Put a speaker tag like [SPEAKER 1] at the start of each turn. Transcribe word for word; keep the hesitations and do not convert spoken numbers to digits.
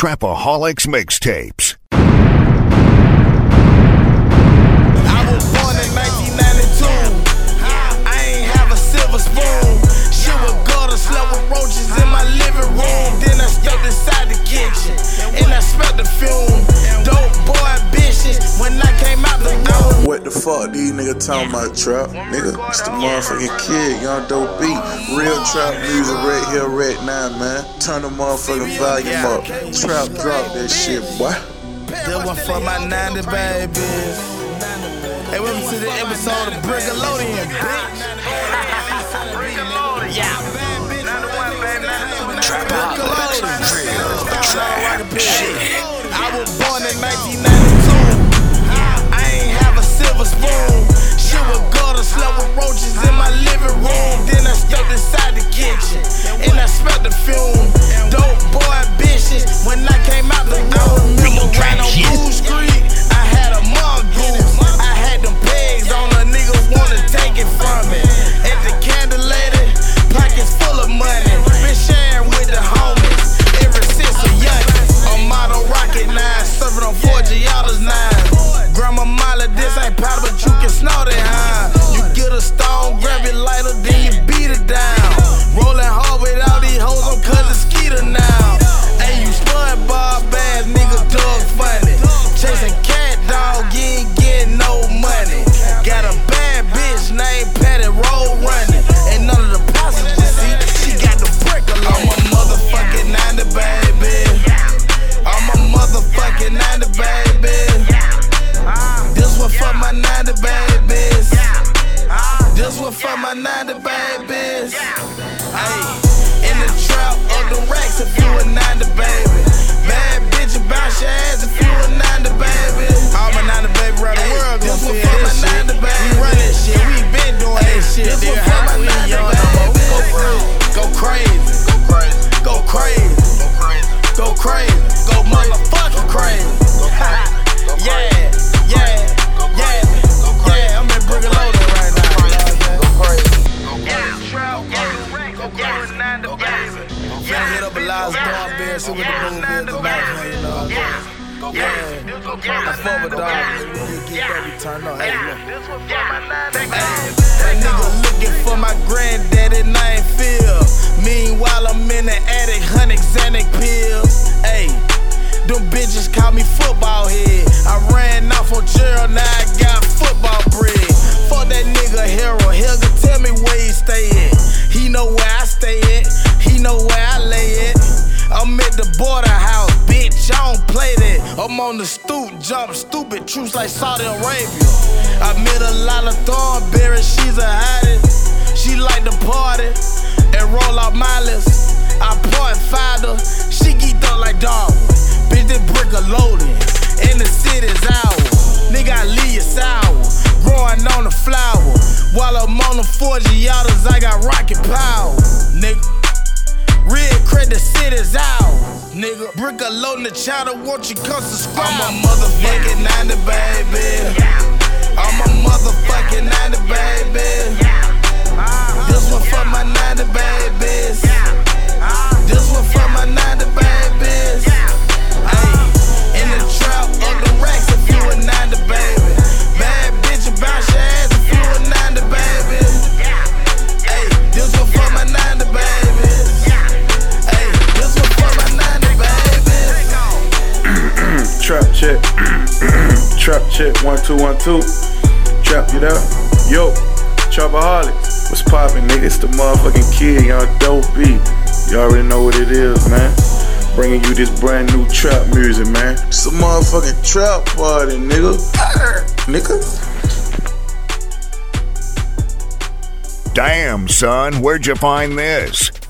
[SPEAKER 1] Trapaholics Mixtapes.
[SPEAKER 2] I was born in nineteen ninety-two. I ain't have a silver spoon. Shit was gutter, slept with roaches in my living room. Then I stepped inside the kitchen and I smelled the fume. Dope boy bitches when I came out the room.
[SPEAKER 3] What the fuck these niggas talking about, trap? Nigga, it's the motherfucking kid, Young Dope B. Real trap music right here, right now, man. Turn the motherfucking volume up. Trap drop that shit, boy.
[SPEAKER 2] This one for my ninety babies. Hey, welcome to the episode of Brickalodian, bitch. Yeah. Brickalodian. I was born in nineteen ninety-two. I ain't have a silver spoon. Shit was gutter, slept with roaches in my living room. Then I stepped inside the kitchen and I smelled the fume. Dope boy bitches when I came out the room. Remember right on Blue Street, I had a mongoose. I had them pegs on a nigga wanna take it from me. At the candle lady, pockets full of money. Been sharing with the homies ever since a youngin'. A model rocket nine, serving on four Giottos nine. Grandma Molly, this ain't powder, but you can snort it, huh? You get a stone, grab it lighter, then you beat it down. Rolling hard with all these hoes, I'm cousin Skeeter now. Hey, you spud Bob ass nigga, Doug Funny. Chasing cat dog, you ain't getting no money. Got a bad bitch named Patty Roll running. And none of the passengers see, she got the brick along. I'm a motherfucking ninety, baby. I'm a motherfucking ninety, baby. This one for my ninety babies. This one for my ninety babies. Hey, in the trap of the racks if you a ninety baby. Bad bitch bounce your ass if you a ninety baby. All my ninety baby around the world gon' see this shit. We run that shit, we been doing that shit. This one for my ninety babies. Go crazy, go crazy, go crazy, go motherfucking crazy. Yeah, yeah, yeah, yeah. I'm at Brickalodian right now. Go crazy. Finna hit up a lot of Dawn Bear, see what the move is tonight, man, you know. Yeah, I fuck with dog, we get baby turned up. Hey, look. Hey, that nigga looking for my granddaddy name Phil. Meanwhile, I'm in the attic, hunting Xanax pills. Hey. Them bitches call me football head. I ran off on Gerald, now I got football bread. Fuck that nigga Harold, Helga tell me where he stay at. He know where I stay at, he know where I lay at. I'm at the border house, bitch, I don't play that. I'm on the stoop, jump stupid, truths like Saudi Arabia. I met a lot of Thornberry, she's a hottie. She like to party and roll out mileage. I point find her, she geeked up like Darwin. Bitch, this Brickalodian, and the city's ours. Nigga, I leave you sour, growing on the flower. While I'm on the four Giottos, I got rocket power. Nigga, real credit, the city's ours. Nigga, Brickalodian, the channel, won't you come subscribe? I'm a motherfucking ninety, baby. I'm a motherfucking ninety, baby. This one for my ninety babies. This one for my ninety babies. Ay, in the trap of the racks if you a ninety baby. Bad bitch bounce your ass if you a ninety baby. Ay, this one for my ninety babies. Ay, this one for my ninety babies.
[SPEAKER 3] Trap check. Trap check, one, two, one, two. Trap, you there? Yo, Trapaholics. What's poppin', nigga? It's the motherfucking kid, Young Dope B. You already know what it is, man. Bringing you this brand new trap music, man. It's a motherfucking trap party, nigga. Nigga.
[SPEAKER 1] Damn, son, where'd you find this?